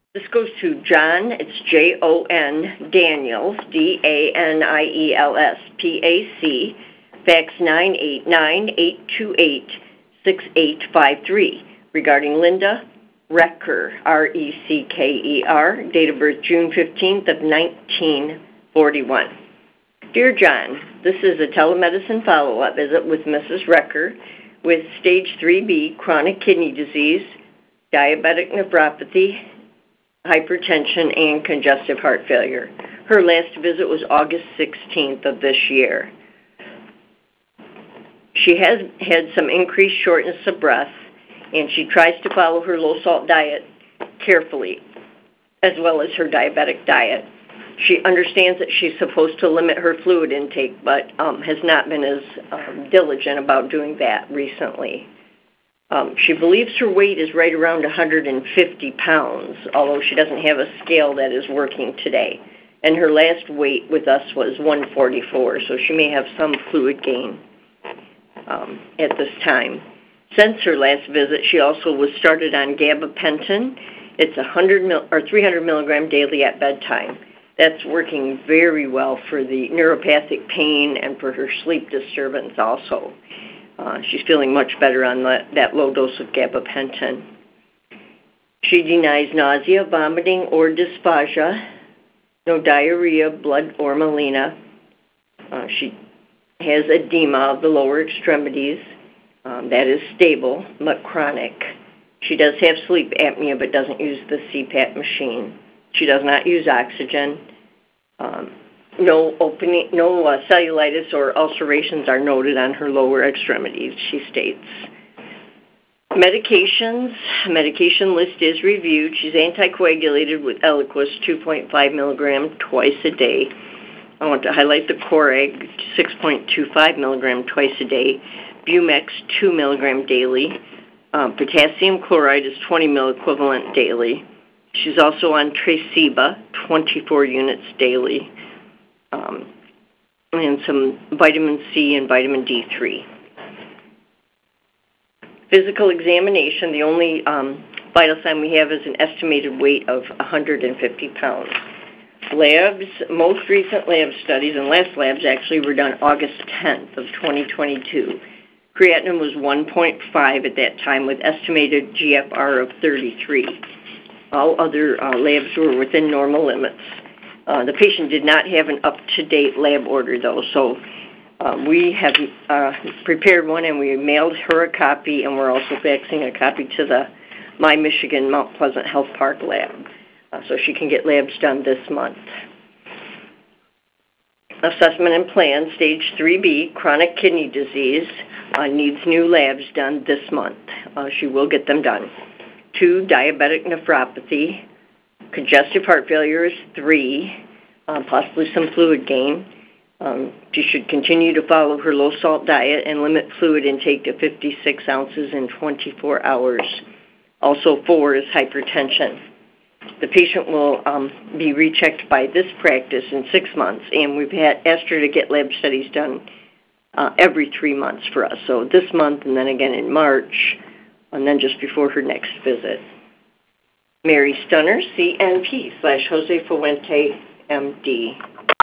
This goes to John, it's Jon Daniels, Daniels, PAC, fax 989-828-6853, regarding Linda Recker, Recker, date of birth June 15th of 1941. Dear John, this is a telemedicine follow-up visit with Mrs. Recker with stage 3B chronic kidney disease, diabetic nephropathy, hypertension, and congestive heart failure. Her last visit was August 16th of this year. She has had some increased shortness of breath, and she tries to follow her low-salt diet carefully, as well as her diabetic diet. She understands that she's supposed to limit her fluid intake, but has not been as diligent about doing that recently. She believes her weight is right around 150 pounds, although she doesn't have a scale that is working today. And her last weight with us was 144, so she may have some fluid gain at this time. Since her last visit, she also was started on gabapentin. It's 300 milligram daily at bedtime. That's working very well for the neuropathic pain and for her sleep disturbance also. She's feeling much better on that low dose of gabapentin. She denies nausea, vomiting, or dysphagia, no diarrhea, blood, or melena. She has edema of the lower extremities. That is stable, but chronic. She does have sleep apnea, but doesn't use the CPAP machine. She does not use oxygen. No cellulitis or ulcerations are noted on her lower extremities, she states. Medications. Medication list is reviewed. She's anticoagulated with Eliquis 2.5 milligram twice a day. I want to highlight the Coreg 6.25 milligram twice a day. Bumex 2 milligram daily. Potassium chloride is 20 milliequivalent daily. She's also on Tresiba, 24 units daily, and some vitamin C and vitamin D3. Physical examination, the only vital sign we have is an estimated weight of 150 pounds. Labs, most recent lab studies, and last labs actually were done August 10th of 2022. Creatinine was 1.5 at that time with estimated GFR of 33. All other labs were within normal limits. The patient did not have an up-to-date lab order, though, so we have prepared one, and we mailed her a copy, and we're also faxing a copy to the My Michigan Mount Pleasant Health Park lab, so she can get labs done this month. Assessment and plan, stage 3B, chronic kidney disease, needs new labs done this month. She will get them done. 2, diabetic nephropathy. Congestive heart failure is 3, possibly some fluid gain. She should continue to follow her low-salt diet and limit fluid intake to 56 ounces in 24 hours. Also 4 is hypertension. The patient will be rechecked by this practice in 6 months, and we've asked her to get lab studies done every 3 months for us. So this month and then again in March, and then just before her next visit. Mary Stunner, CNP /Jose Fuente, MD.